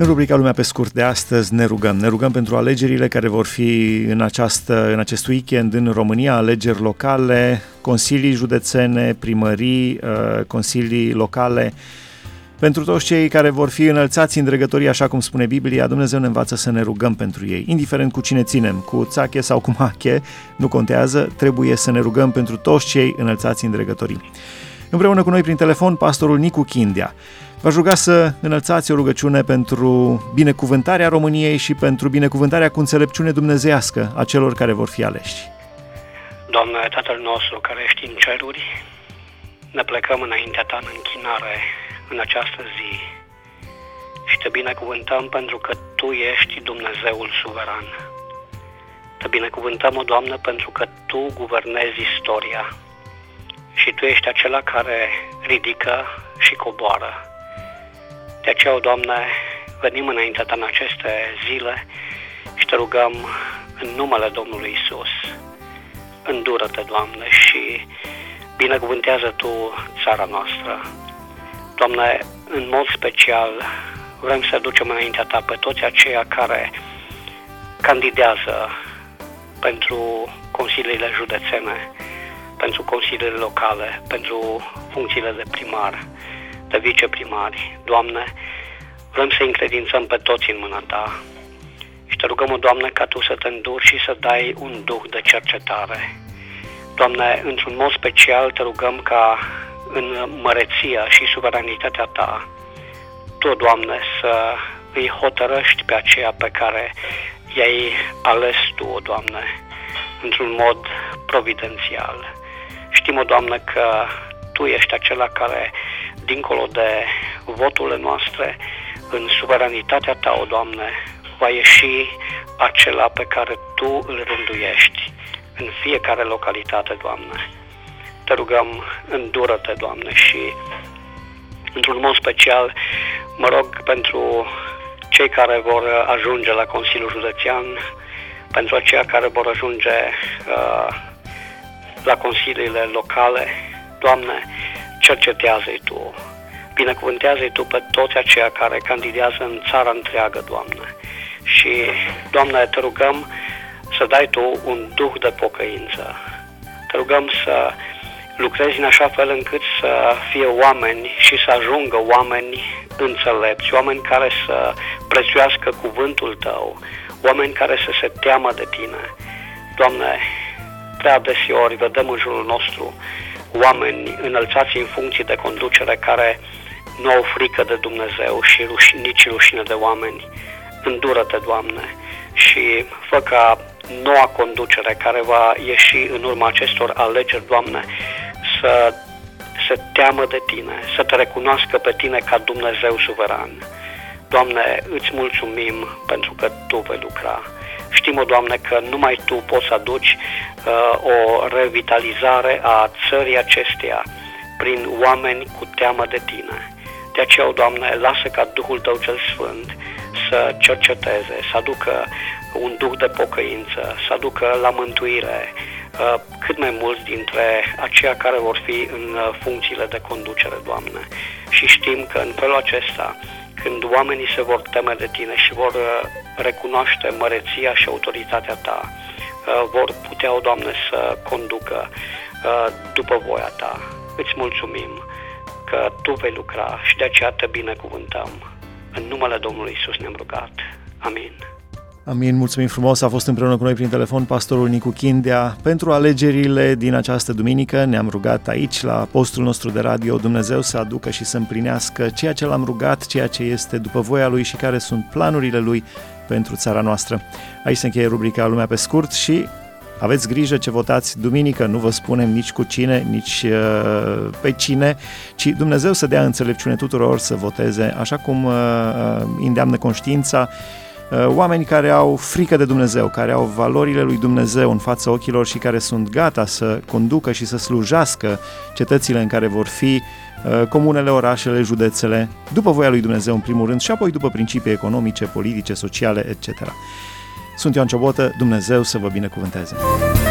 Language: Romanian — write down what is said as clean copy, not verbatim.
În rubrica Lumea pe scurt de astăzi ne rugăm. Ne rugăm pentru alegerile care vor fi în acest weekend în România, alegeri locale, consilii județene, primării, consilii locale. Pentru toți cei care vor fi înălțați în dregătorie, așa cum spune Biblia, Dumnezeu ne învață să ne rugăm pentru ei. Indiferent cu cine ținem, cu țache sau cu mache, nu contează, trebuie să ne rugăm pentru toți cei înălțați în dregătorii. Împreună cu noi prin telefon, pastorul Nicu Chindea. V-aș ruga să înălțați o rugăciune pentru binecuvântarea României și pentru binecuvântarea cu înțelepciune dumnezeiască a celor care vor fi aleși. Doamne, Tatăl nostru care ești în ceruri, ne plecăm înaintea Ta în închinare în această zi și Te binecuvântăm pentru că Tu ești Dumnezeul suveran. Te binecuvântăm, o Doamne, pentru că Tu guvernezi istoria și Tu ești acela care ridică și coboară. De aceea, o Doamne, venim înaintea Ta în aceste zile și Te rugăm în numele Domnului Iisus. Îndură-te, Doamne, și binecuvântează Tu țara noastră. Doamne, în mod special vrem să ducem înaintea Ta pe toți aceia care candidează pentru consiliile județene, pentru consiliile locale, pentru funcțiile de primar, de viceprimari. Doamne, vrem să încredințăm pe toți în mâna Ta și Te rugăm, o Doamne, ca Tu să Te înduri și să dai un duh de cercetare. Doamne, într-un mod special Te rugăm ca în măreția și suveranitatea Ta, Tu, Doamne, să îi hotărăști pe aceea pe care i-ai ales Tu, o Doamne, într-un mod providențial. Știm, o Doamne, că Tu ești acela care, dincolo de voturile noastre, în suveranitatea Ta, o Doamne, va ieși acela pe care Tu îl rânduiești în fiecare localitate, Doamne. Te rugăm, îndură-te, Doamne, și într-un mod special mă rog pentru cei care vor ajunge la Consiliul Județean, pentru aceia care vor ajunge la consiliile locale. Doamne, cercetează-i Tu, binecuvântează-i Tu pe toți aceia care candidează în țara întreagă, Doamne. Și, Doamne, Te rugăm să dai Tu un duh de pocăință. Te rugăm să lucrezi în așa fel încât să fie oameni și să ajungă oameni înțelepți, oameni care să prețuiască cuvântul Tău, oameni care să se teamă de Tine. Doamne, prea deseori vedem în jurul nostru oameni înălțați în funcții de conducere care nu au frică de Dumnezeu și nici rușine de oameni. Îndură-te, Doamne, și fă ca noua conducere care va ieși în urma acestor alegeri, Doamne, să se teamă de Tine, să Te recunoască pe Tine ca Dumnezeu suveran. Doamne, îți mulțumim pentru că Tu vei lucra. Știm, o Doamne, că numai Tu poți să aduci o revitalizare a țării acesteia prin oameni cu teamă de Tine. De aceea, o Doamne, lasă ca Duhul Tău cel Sfânt să cerceteze, să aducă un duh de pocăință, să aducă la mântuire cât mai mulți dintre aceia care vor fi în funcțiile de conducere, Doamne. Și știm că în felul acesta, când oamenii se vor teme de Tine și vor recunoaște măreția și autoritatea Ta, vor putea, o Doamne, să conducă după voia Ta. Îți mulțumim că Tu vei lucra și de aceea Te binecuvântăm. În numele Domnului Iisus ne-am rugat. Amin. Amin, mulțumim frumos, a fost împreună cu noi prin telefon pastorul Nicu Chindea. Pentru alegerile din această duminică ne-am rugat aici la postul nostru de radio, Dumnezeu să aducă și să împlinească ceea ce L-am rugat, ceea ce este după voia Lui și care sunt planurile Lui pentru țara noastră. Aici se încheie rubrica Lumea pe scurt și aveți grijă ce votați duminică, nu vă spunem nici cu cine, nici pe cine, ci Dumnezeu să dea înțelepciune tuturor să voteze așa cum îndeamnă conștiința, oameni care au frică de Dumnezeu, care au valorile lui Dumnezeu în fața ochilor și care sunt gata să conducă și să slujească cetățile în care vor fi comunele, orașele, județele, după voia lui Dumnezeu în primul rând și apoi după principii economice, politice, sociale, etc. Sunt Ioan Ciobotă, Dumnezeu să vă binecuvânteze!